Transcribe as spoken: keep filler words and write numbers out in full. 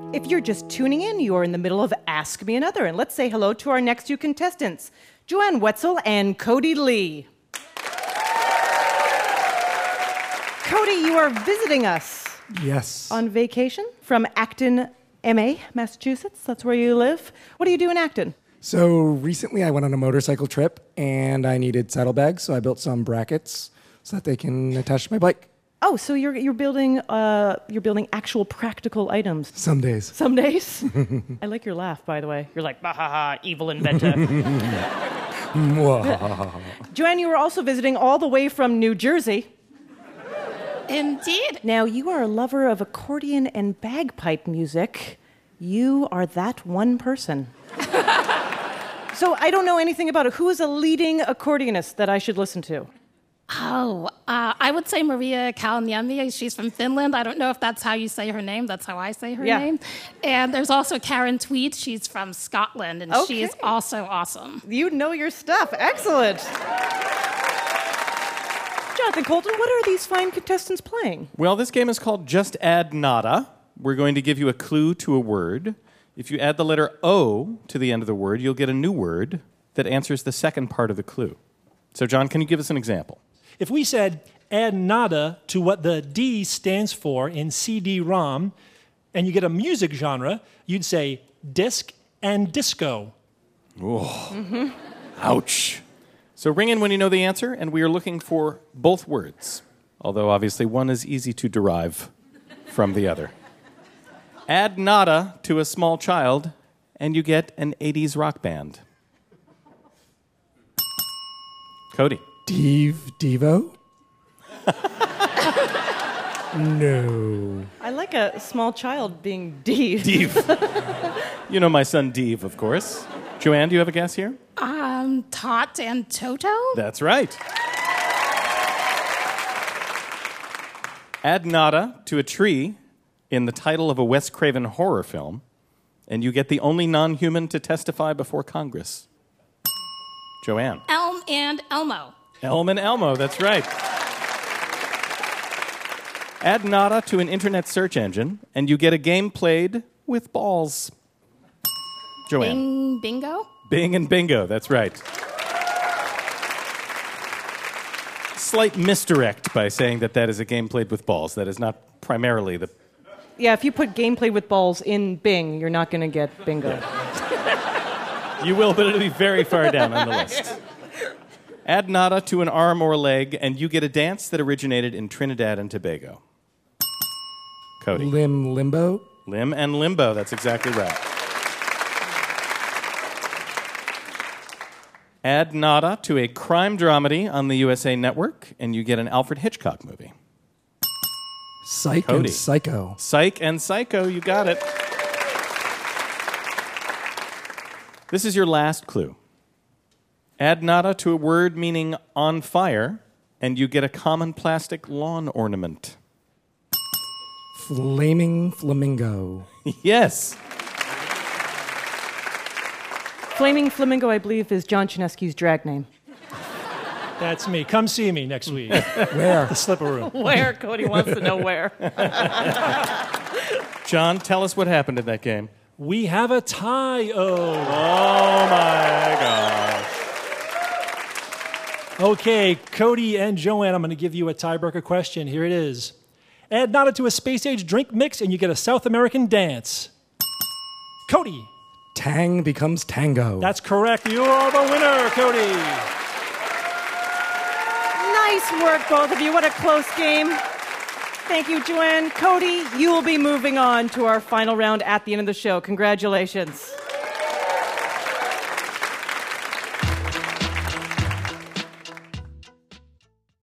If you're just tuning in, you're in the middle of Ask Me Another. And let's say hello to our next two contestants, Joanne Wetzel and Cody Lee. Cody, you are visiting us. Yes. On vacation from Acton, M A, Massachusetts. That's where you live. What do you do in Acton? So recently I went on a motorcycle trip and I needed saddlebags, so I built some brackets so that they can attach to my bike. Oh, so you're you're building uh, you're building actual practical items. Some days. Some days. I like your laugh, by the way. You're like, bah ha ha, evil inventor. Joanne, you were also visiting all the way from New Jersey. Indeed. Now, you are a lover of accordion and bagpipe music. You are that one person. So I don't know anything about it. Who is a leading accordionist that I should listen to? Oh, uh, I would say Maria Kalniemi. She's from Finland. I don't know if that's how you say her name. That's how I say her yeah. name. And there's also Karen Tweed. She's from Scotland, and okay. she's also awesome. You know your stuff. Excellent. Jonathan Colton, what are these fine contestants playing? Well, this game is called Just Add Nada. We're going to give you a clue to a word. If you add the letter O to the end of the word, you'll get a new word that answers the second part of the clue. So, John, can you give us an example? If we said add nada to what the D stands for in C D ROM, and you get a music genre, you'd say disc and disco. Oh, mm-hmm. Ouch. So ring in when you know the answer, and we are looking for both words, although obviously one is easy to derive from the other. Add nada to a small child, and you get an eighties rock band. Cody. Dev, Devo? No. I like a small child being Dev. Dev. You know my son Dev, of course. Joanne, do you have a guess here? Um, Tot and Toto? That's right. Add nada to a tree in the title of a Wes Craven horror film, and you get the only non-human to testify before Congress. Joanne. Elm and Elmo. Elm and Elmo, that's right. Add nada to an internet search engine, and you get a game played with balls. Joanne. Bing, bingo? Bing and bingo, that's right. Slight misdirect by saying that that is a game played with balls. That is not primarily the... Yeah, if you put game played with balls in Bing, you're not going to get bingo. Yeah. You will, but it'll be very far down on the list. Add nada to an arm or leg, and you get a dance that originated in Trinidad and Tobago. Cody. Lim Limbo? Limb and limbo, that's exactly right. Add nada to a crime dramedy on the U S A Network, and you get an Alfred Hitchcock movie. Psych Cody. and Psycho. Psych and Psycho, you got it. This is your last clue. Add nada to a word meaning on fire, and you get a common plastic lawn ornament. Flaming Flamingo. Yes. Flaming Flamingo, I believe, is John Chinesky's drag name. That's me. Come see me next week. Where? The Slipper Room. Where? Cody wants to know where. John, tell us what happened in that game. We have a tie. Oh. Oh, my gosh. Okay, Cody and Joanne, I'm going to give you a tiebreaker question. Here it is. Add nada to a space-age drink mix, and you get a South American dance. Cody. Tang becomes tango. That's correct. You are the winner, Cody. Nice work, both of you. What a close game. Thank you, Joanne. Cody, you will be moving on to our final round at the end of the show. Congratulations.